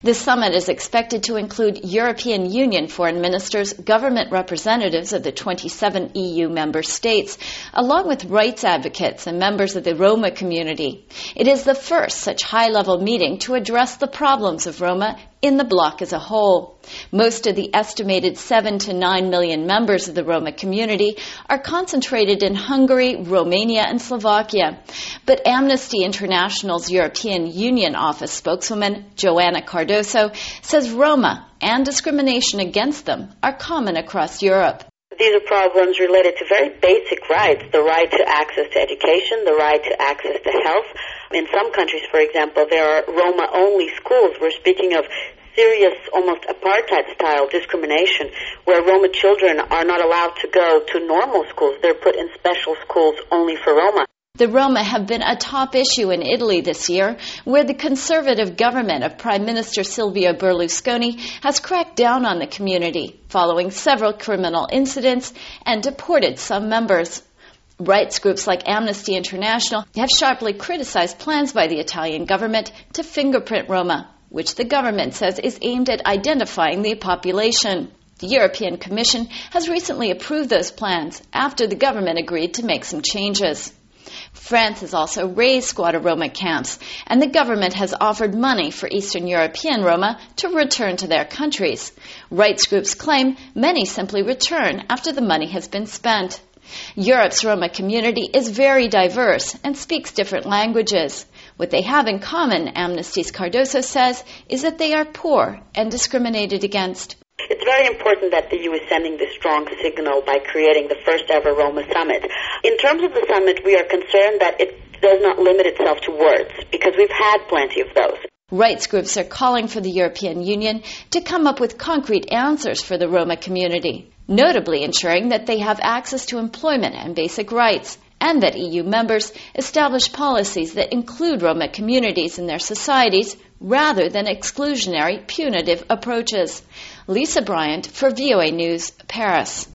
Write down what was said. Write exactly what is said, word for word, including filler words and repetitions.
The summit is expected to include European Union foreign ministers, government representatives of the twenty-seven E U member states, along with rights advocates and members of the Roma community. It is the first such high-level meeting to address the problems of Roma in the bloc as a whole. Most of the estimated seven to nine million members of the Roma community are concentrated in Hungary, Romania, and Slovakia. But Amnesty International's European Union office spokeswoman, Joanna Cardoso, says Roma and discrimination against them are common across Europe. These are problems related to very basic rights, the right to access to education, the right to access to health. In some countries, for example, there are Roma-only schools. We're speaking of serious, almost apartheid-style discrimination, where Roma children are not allowed to go to normal schools. They're put in special schools only for Roma. The Roma have been a top issue in Italy this year, where the conservative government of Prime Minister Silvio Berlusconi has cracked down on the community, following several criminal incidents, and deported some members. Rights groups like Amnesty International have sharply criticized plans by the Italian government to fingerprint Roma, which the government says is aimed at identifying the population. The European Commission has recently approved those plans after the government agreed to make some changes. France has also raised squatter Roma camps, and the government has offered money for Eastern European Roma to return to their countries. Rights groups claim many simply return after the money has been spent. Europe's Roma community is very diverse and speaks different languages. What they have in common, Amnesty's Cardoso says, is that they are poor and discriminated against. It's very important that the E U is sending this strong signal by creating the first ever Roma summit. In terms of the summit, we are concerned that it does not limit itself to words, because we've had plenty of those. Rights groups are calling for the European Union to come up with concrete answers for the Roma community, notably ensuring that they have access to employment and basic rights, and that E U members establish policies that include Roma communities in their societies rather than exclusionary, punitive approaches. Lisa Bryant for V O A News, Paris.